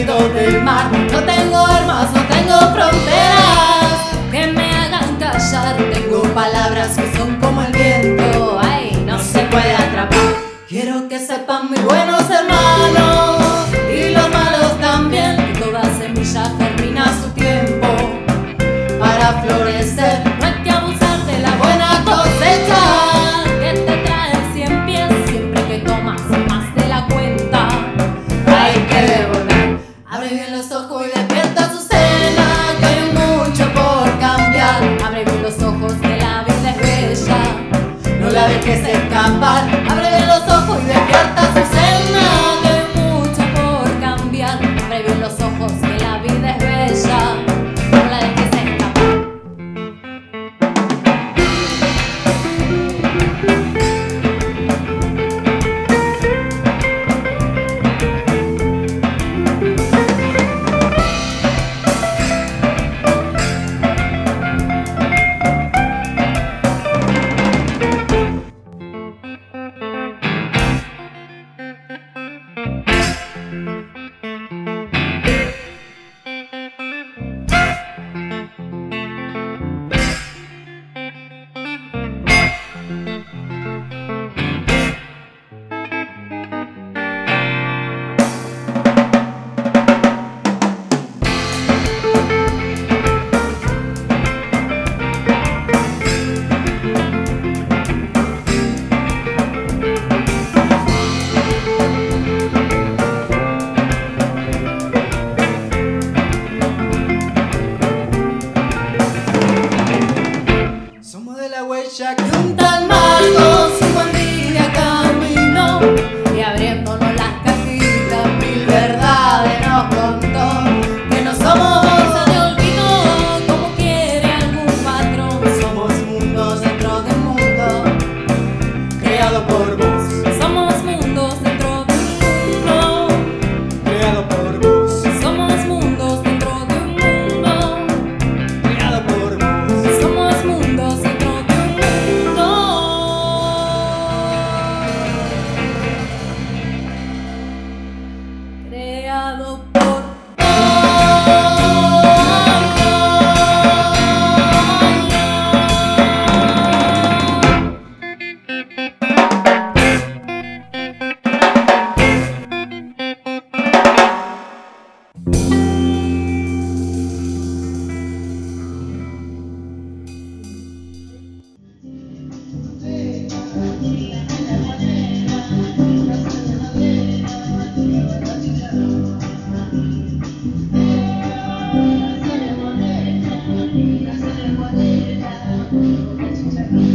ruido del mar. No tengo armas, no tengo fronteras que me hagan callar. Tengo palabras que son como el viento, ay, no se puede atrapar. Quiero que sepan mis buenos hermanos y los malos también, que toda semilla termina su tiempo para florecer. No hay que abusar de la buena cosecha que te trae 100 pies siempre que tomas más de la cuenta. Hay que devolver. Abre bien los ojos y despierta su cena, que hay mucho por cambiar. Abre bien los ojos que la vida es bella, no la dejes escapar. Abre bien los ojos y despierta su cena, que hay mucho por cambiar. Abre bien los ojos que la vida es bella, no la dejes escapar. Somos de la huella que un tal Marcos un buen día caminó y abriéndonos las cajitas mil verdades nos contó. Que no somos bolsa de olvido como quiere algún patrón. Somos mundos dentro de un mundo creado por vos. Somos mundos dentro de un mundo creado por vos. Somos mundos dentro de un mundo creado por vos. Somos mundos dentro de un mundo creado por vos. Gracias.